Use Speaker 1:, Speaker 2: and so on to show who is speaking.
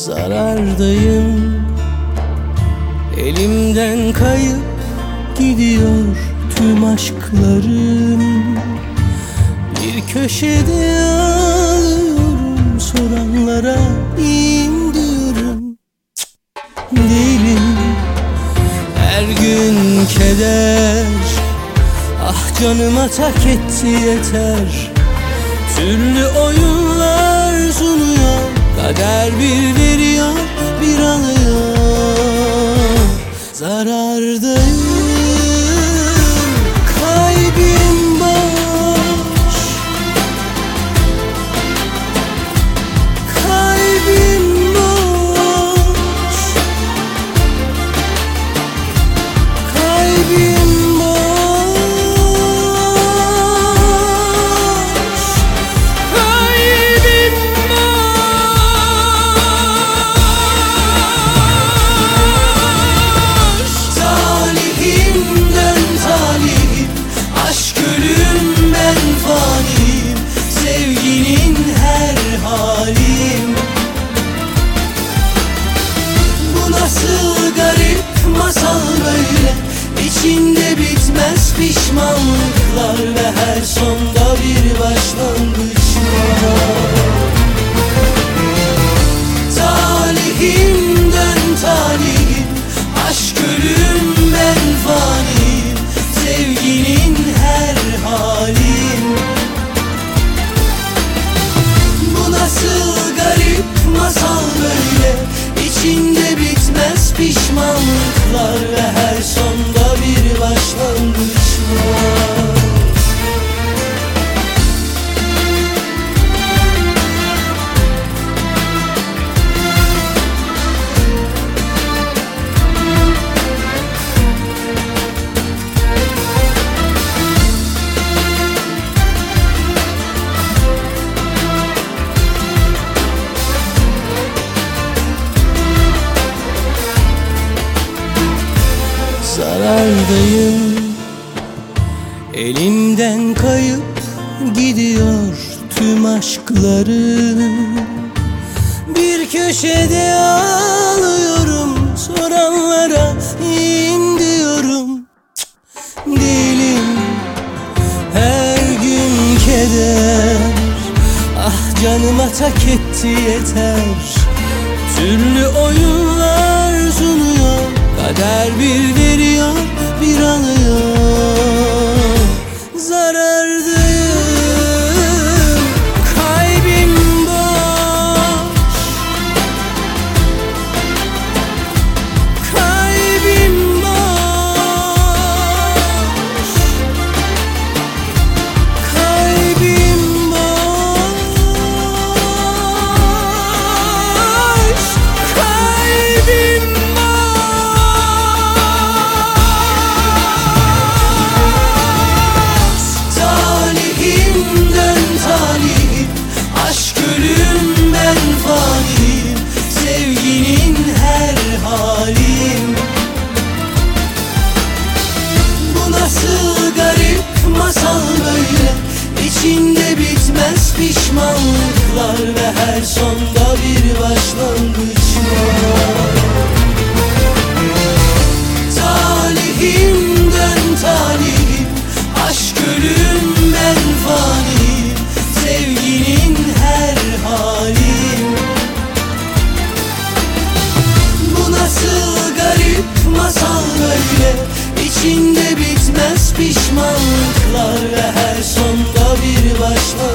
Speaker 1: Zarardayım, elimden kayıp gidiyor tüm aşklarım. Bir köşede ağlıyorum, soranlara iyiyim diyorum. Değilim, her gün keder, ah canıma tak etti yeter. Türlü oyunlar sunuyor, kader bir veriyor bir alıyor. Zarardayım, kalbim boş, kalbim boş, kalbim boş. Sevginin her halim, bu nasıl garip masal böyle, içinde bitmez pişmanlıklar ve her sonda bir başlangıç var. Talihim dön talihim, aşk ölüm ben faniyim, sevginin her halim. Nasıl garip masal böyle, içinde bitmez pişmanlıklar ve her sonda bir başlangıç var. Zarardayım, elimden kayıp gidiyor tüm aşklarım. Bir köşede ağlıyorum, soranlara iyiyim diyorum. Değilim, her gün keder, ah canıma tak etti yeter. Türlü oyunlar sunuyor, kader bir veriyor bir alıyor. Zarardayım, kalbim boş, kalbim boş, kalbim boş, kalbim boş. Sevginin her halim, bu nasıl garip masal böyle, içinde bitmez pişmanlıklar ve her sonda bir başlangıç var. Talihim dön talihim, aşk ölüm ben faniyim, sevginin her halim. Nasıl garip masal böyle, içinde bitmez pişmanlıklar ve her sonda bir başlangıç.